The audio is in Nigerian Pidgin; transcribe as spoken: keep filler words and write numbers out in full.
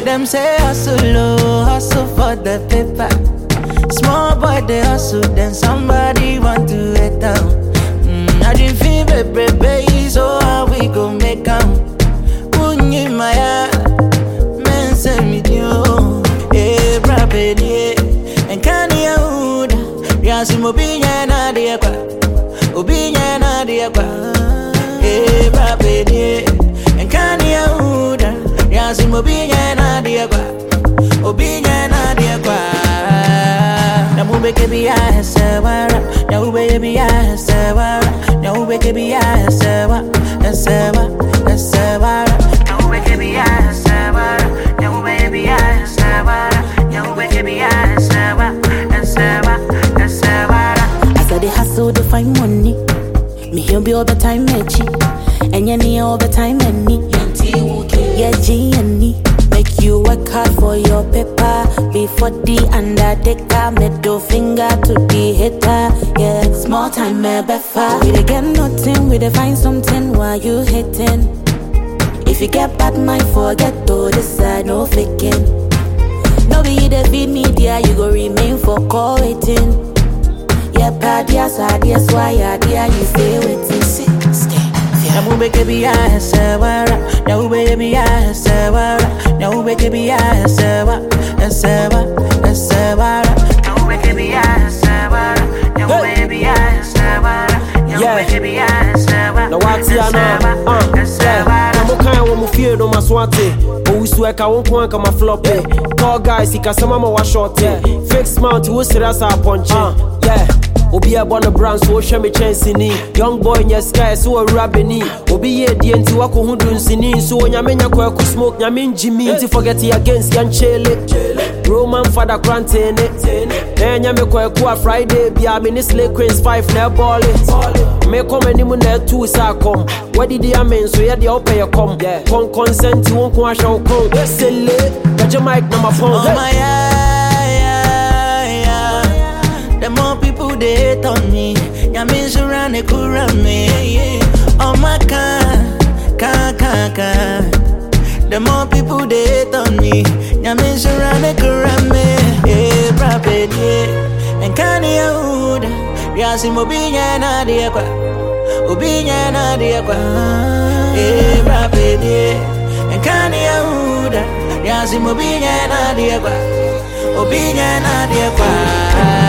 them say hustle, oh, hustle for the paper. Small boy they hustle, then somebody want to let down. Mm, I didn't feel baby, baby, so how we go make am? Unyi maya, men say me dio, eh, brabe die, and kani ya uda, yasi mobinya na dia kwa, obinya na dia kwa, eh, brabe die, and kani ya uda, yasi mobinya na dia kwa, obinya na dia kwa. Na ube kebi ya sewara, na ube kebi ya sewara, na ube kebi ya sewa, sewa, sewara. Na ube kebi ya sewara, na ube kebi ya sewara, na ube kebi ya sewa, sewa, sewara. As I dey hustle to find money, me here be all the time mechi, and you need all the time any. Yeah, G and E. Make you work hard for your paper. Before the undertaker, middle finger to the hater. Yeah, small time, me befa. We dey get nothing, we dey find something while you hating. If you get bad mind, forget to decide, no faking. No be the feed media, you go remain for call waiting. Yeah, bad yes, hard yes, why ya dear, you stay waiting. Sit, stay. Na ube kebi ya sewara, na ube kebi ya sewara, na ube kebi ya sewa, sewa, sewara. Na ube kebi ya sewara, na ube kebi ya sewara, na ube kebi ya sewa. Na wati ana, ah, yeah. Na mokan wo mu fie no maswate. O wisu eka won ko anka ma floppy. Tall guys, ika sama ma wa short. Fix mount wo sira sa punch. Yeah. Obi a born a brand so show me chance ni. Young boy in your sky so a rabini. Obi ye di enti wako hu dun sini. So nyamenya kwa ku smoke nyamin Jimmy. Enti forget it against yan chele. Roman father quarantine. Eh nyame kwa ku a Friday bia me ni slay queens five na ball it. Me come any mu na two sa come. What did the amen so ya the open your come. Con consent you won ko a show come. Sele, got your mic na my phone. Oh my yeah, yeah, yeah. The more people they hate on me, yamin surround kura me. Oh my God, ka ka ka. The more people they hate on me, yamin surround kura me. Eh, brabe die, and kani ya uda, yasi mobinya na dia kwa, obinya na dia kwa. Eh, brabe die, and kani ya uda, yasi mobinya na dia kwa, obinya na dia kwa.